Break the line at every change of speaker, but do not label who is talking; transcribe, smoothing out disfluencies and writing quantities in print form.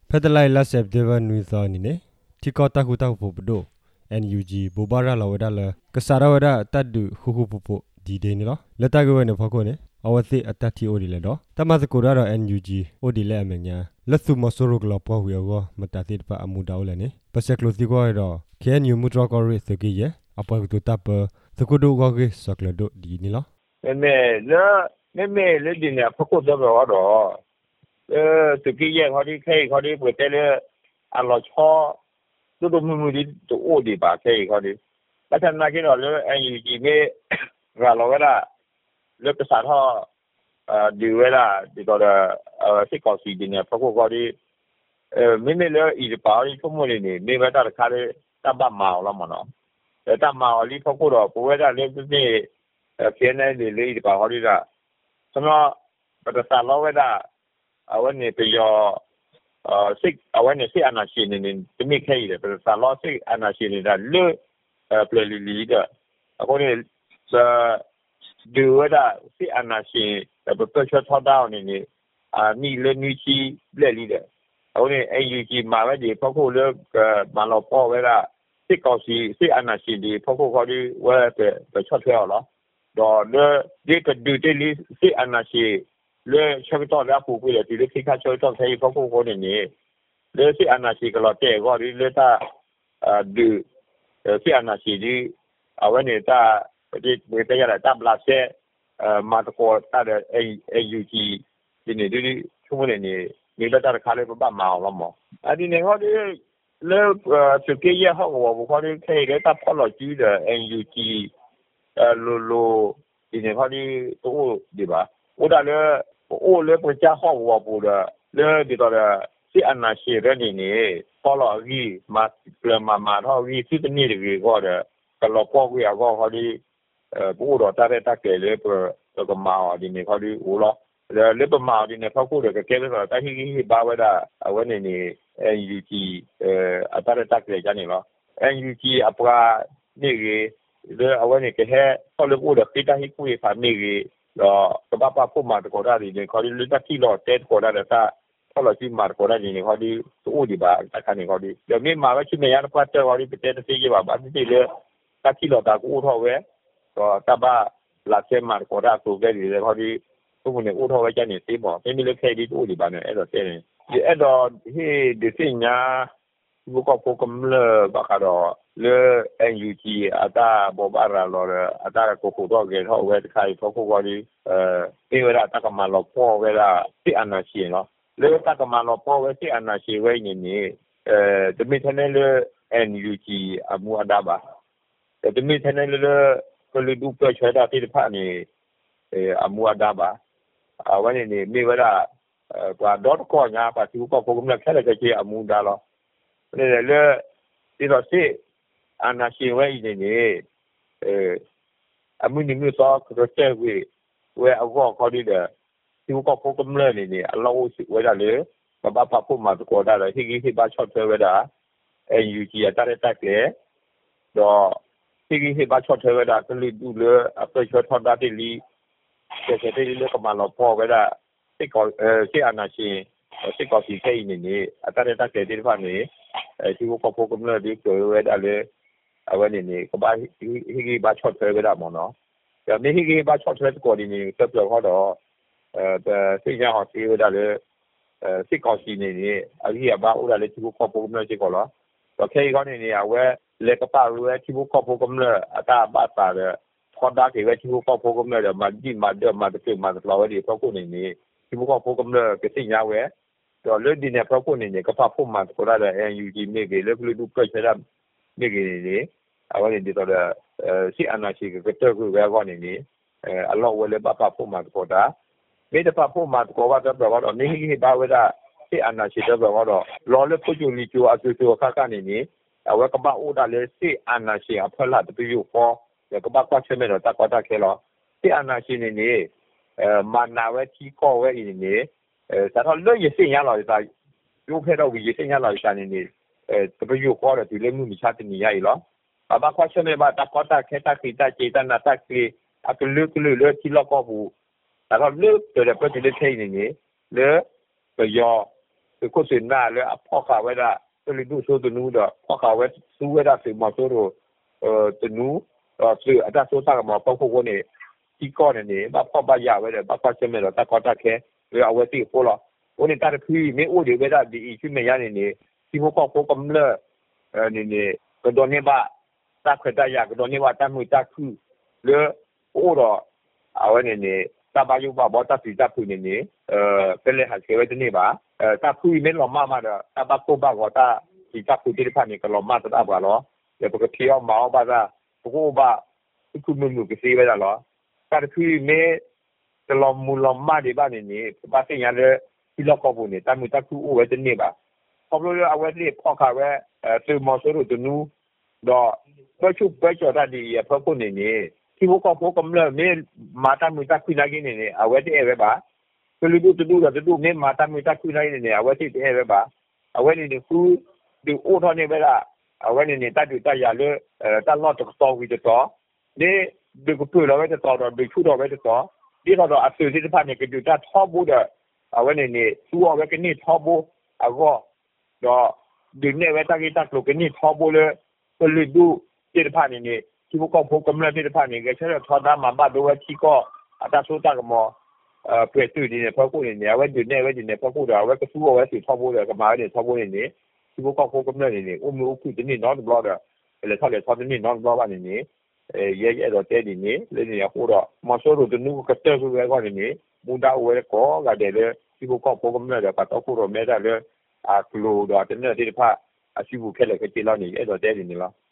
ဖက်ဒလိုက်လက်ဆက်ဒေဗန်နွေသောနီနေတီကောတာခုတာဖို့ပဒို NUG ဘူဘာရလာဝဒါလကစားရဝဒါတတ်ဒူခုခုပပဒီဒေနီလောလက်တကဝနေဖခုနေအဝသိအတတ်တီအိုဒီလေတော့တမစကိုရတော့ NUG အိုဒီလေအမညာလက်စုမဆိုရုကလပေါ်ဝေရောမတတိပအမှုတောင်းလဲနေပစက်ကလိုစီကိုရတော့ KNU မူထရကောရစ်စကီယအပေါ်ကတူတပ်ပစကုဒိုဂေစကလဒိုဒီနီလော
မဲလေဒီနေဖခုတော့တော့စကီယခေါ်ဒီခေခေါ်ဒီပွေတယ်အလောချောတို့မမှုဒီတို့ဒီပါခေခေါ်ဒီပတ်ထနာကိတော့လေ NUG မေရာလောကလာလေပစာတော့ဒီဝဲလာဒီတော့စစ်ကောင်စီဒီနေဖခုခေါ်ဒီမိလေဤပါရီဖမှုလေးနေမိဘတာခါလေတပတ်မောင်လားမနော်တမောင်လီဖခုတော့ဘဝကလေပြည့်ပြင်းနေလေဒီပါဟောဒီကစမပတစာလောဝဲတာအဝနေပြယောစစ်အဝနေစစ်အနာရှိနေတမိခဲရတယ်ပတစာလောစစ်အနာရှိနေတာလွပလလီလီတာအခုနေဒီဝဲတာစစ်အနာရှိပပချထောက်တောင်းနေနီလနီချီလက်လီတဲ့အခုနေ AUG မှာပဲဒီဖခုလေမလောပေါ်ဝဲတာစစ်ကောင်စီစစ်အနာရှိဒီဖခုခေါ်ဒီဝဲပချထွဲလောတော့ဒီကဒူတေလီစစ်အနာရှိလေချေတော့လာပူပူလေဒီခိခါချေတော့သေးဖခုခေါ်နေလေစစ်အနာရှိကလောတဲ့ခေါ်ဒီလေတာဒူစစ်အနာရှိဒီအဝနေတာဒီဝေတရတာဘလာဆေမာတကောတာတဲ့ AUG ဒီနေဒီချုံနေနေလက်တာခါလေးပပမောင်လာမောအဒီနေဟောဒီလေစကေရဟောဘောခေါ်ဒီခေရတာဖော်လို့ကြည့်တဲ့ NUG လိုဒီနေဟောဒီတို့ဒီပါဟိုဒါလေအိုလေပချာဟောဘောပူဒါလေဒီတော့စီအနာရှိရနေနေဖော်လို့ကြီးမပလမဟောကြီးစစ်တနည်းတွေခေါ်တဲ့ကလောပေါ်ကြီးကောဟောဒီဘူတော့တာတဲ့တက်လေပကမောဒီနေဟောဒီဦးလောလေပမောဒီနေဖောက်ကိုကကဲလို့တာဟိဘာဝဒါအဝနေနေ NUG အတာတဲ့တက်လေကြနေလော NUG အပရာနေကြီးလေအဝနေကဟဲဟောလို့ဦးတော့ပိတဟိကူဖာနေကြီးတော့ကပပဖို့မှာတကောဒါဒီနေခေါ်ဒီလူတက်တီလောတဲ့ကောဒါတာဟောလို့ဒီမှာကောဒါဒီနေခေါ်ဒီဦးဒီပါအခါနေခေါ်ဒီเดี๋ยวမြန်မာပဲချင်းနေရတဲ့ပတ်တော်ဟောဒီပတဲ့တေးရပါဘာတိလေတက်တီလောတာကိုထောက်ပဲတော့တပါလာချေမာကောဒါကိုပဲဒီလေခေါ်ဒီသူကနေဦးထောက်ပဲကျနေသေးပေါ့မိမိလည်းခဲဒီဦးဒီပါနေအဲ့တော့တဲ့နေဒီအဲ့တော့ဟေးဒီစညာဘကပိုကမလဘကတော့လေ NUG အတာဘောဘာရာလောအတာကိုကိုတော့ကေဟောဝဲတခိုင်ဖခုကောဒီပေဝရတကမလောပေါ်ဝဲလာတိအနာရှိနော်လေတကမလောပေါ်ဝဲတိအနာရှိဝဲနေနေတမိထနေလေ NUG အမှုအဒါပါတမိထနေလေကိုလူဒုပချွဲတာတိဖာနေအမှုအဒါပါဝဲနေမိဝရကွာဒေါတ်ကောညာပါသူကိုပုံမလက်ခဲလက်ချေအမှုဒါလောလေဒီတော့စစ်အနာရှိဝဲနေနေအမှုနိမျိုးတော့ကတဲ့ဝဲအကောခေါ်ဒီတဲ့သူကပုံကမလဲနေအလောရှိဝဲတာလေဘဘပဖို့မှာတော့ဒါလေဟိဟိဘာချော့ထွဲဝဲတာ NUG အတာတဲ့တက်လေတော့ဟိဟိဘာချော့ထွဲဝဲတာကလေးဒူလေအပချော့ထော်တာတိလီတဲ့တဲ့လေကမလောပေါ်ဝဲတာစစ်ကောစစ်အနာရှိစစ်ကောစီခဲနေအတာတဲ့တက်တဲ့ဒီဖာနေသူကပုံကမလဲဒီကိုဝဲတာလေအဝဲနေကဘာဟိဘာချော့ထွဲဝဲတာမောနော်ဒါမိဟိဘာချော့ထွဲကိုဒီနေတက်ပြောတော့စိတ်ရအောင်စီဝဲတာလေစစ်ကောစီနေအကြီးအဘာဦးလာလေသူကပုံကမလဲစစ်ကောလားတော့ခေကောနေဝဲလေကပါဝဲသူကပုံကမလဲအတာဘာတာလေခေါ်တာကေဝဲသူကပုံကမလဲမဒီမဒမတပြေမတလောဝဲဒီပုံကနေသူကပုံကမလဲကစိညာဝဲတော့လေဒီနေပုံကနေကပါဖို့မှာကိုရတဲ့ NUG မိကေလေကလူဒုပချရမိကေနေအဝဲဒီတော့စီအနာရှိကတက်ကိုဝဲကောနေအလောဝဲလေပပဖို့မှာကိုတာမေတ္တာဖို့မှာကိုကတော့နေဟိဘာဝဲတာစီအနာရှိတော့တော့လောလေပုကျူလီကျိုအဆူခါကနေအဝဲကပအိုဒါလေစီအနာရှိအဖလာတူယူဖောကပကွာချမေတော့တကွာတာခဲလောစီအနာရှိနေမနာဝဲချီကောဝဲနေသာတော့လွတ်ရစင်ရလာတာယူဖဲတော့ဝီရစင်ရလာတာနေတပယူခေါ်တယ်ဒီလေမှုမချတဲ့နေရည်လောအဘကွာချမေဘာတကွာတာခဲတာခိတာချေတနာတာကီအကလူကလူလချီလောက်ဘူးဒါတော့လွတ်တယ်ပြည့်တဲ့ထိနေလေပယောคือคนสินหน้าเลยพ่อข่าวไว้ได้ก็เลยดูโซตัวนู้ดพ่อข่าวไว้สู้ไว้ได้สื่อมาโซโรตัวนู้สื่ออาจารย์โซตากับหมอพ่อคนนี้ที่ก้อนนี่บ้าพ่อบ้ายาไว้เลยบ้าพ่อเชื่อไม่หรอกตาคอตาแค่หรือเอาไว้ตีโฟล์วันนี้ตาพี่ไม่อู้เดี๋ยวไว้ได้ดีขึ้นไม่ยากนี่ที่พวกพ่อกำเนิดนี่ก็โดนนี่บ้าตาเคยได้ยาก็โดนนี่ว่าตามือตาคือหรืออู้หรอเอาไว้นี่ตาบายุบ้าบ่ตาสีตาพูนี่เป็นเลยหาเชื่อไว้ที่นี่บ้าตาพูไม่หล่อมากเด้อตาบ้าโคบ้าก็ตาสีตาพูที่ผ่านนี่ก็หล่อมากตาบ้าหรอเดี๋ยวปกติเอาเมาบ้าตาพวกบ้าคือมือก็ซีไว้ได้หรอตาพูไม่จะหล่อมูหล่อมากดีบ้านี่บ้าสิ่งอย่างเลยที่เราก็พูนี่ตามือตาพูอู้ไว้ที่นี่บ้าพอเราเอาไว้ที่พ่อข่าวไว้สื่อมอสรุตัวนู้ดอก็ชุบไปจอดดีเพราะคนนี่ที่พวกเขากำเนิดไม่มาตามือตาคุยนักกินนี่เอาไว้ที่ไว้บ้าก็เลยดูไม่มาตามือตาคุยนักกินนี่เอาไว้ที่ไว้บ้าเอาไว้นี่คือดูโอ้ท่อนี่เวลาเอาไว้นี่ตาดูตายาเลยตาลอดจากต่อวิจะต่อนี่ดูก็พูดเราไว้จะต่อดูชุดเราไว้จะต่อที่เขาเราอัดสื่อที่ผ่านเนี่ยก็ดูตาท่อบูดเอาไว้นี่สู้เอาไว้กันนี่ท่อบูเอาก็ดอดึงเนี่ยไว้ตากีตาลูกกันนี่ท่อบูเลยก็เลยดูที่ผ่านนี่ที่พวกเขากำเนิดที่ผ่านนี่ก็ใช้ทอดน้ำมาบ้านดูว่าที่ก็อาตาสู้ตากับหมอเปลี่ยนสื่อนี่เพราะกูเนี่ยไว้ดึงเนี่ยเพราะกูเดี๋ยวไว้ก็สู้เอาไว้สื่อท่อบูเลยกับมาเนี่ยท่อบูนี่ที่พวกเขากำเนิดนี่อุ้มคือจะนี่นอนบล็อกเลยทอดนี่นอนบล็อกว่านี่เย่ๆตัวเต้นี่เลยนี่พูดมาโซรูตัวนู้ก็เตอร์คือไว้ก่อนนี่มุดเอาไว้ก็กระเดเลยที่พวกเขากำเนิดก็ต้องพูดว่าไม่ได้เลยกลัวตัวเต้นที่ผ่านอาชีพแค่เลยก็จีเรานี่ตัวเต้นี่ละ